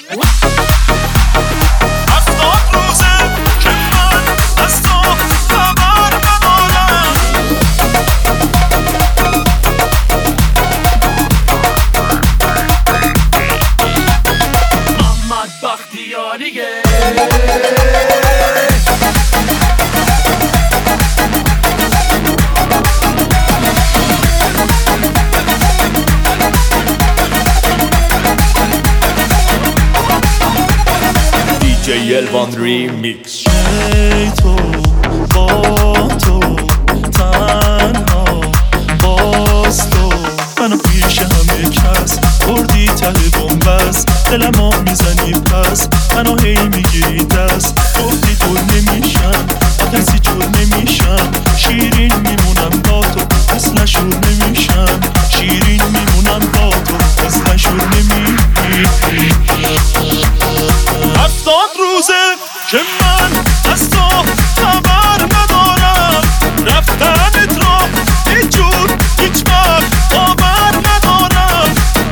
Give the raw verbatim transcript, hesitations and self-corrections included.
دی الوان ریمیکس. ای تو با تو تنها باز تو منو پیش همه کس بردی ته بنبست دلمو میزنی پس منو هی میگیری دست گفتی دور نمیشم کسی جور نمیشم شیرین میمونم با تو مثل شور نمیشم شیرین میمونم با تو مثل شور نمیشم هفتاد روزه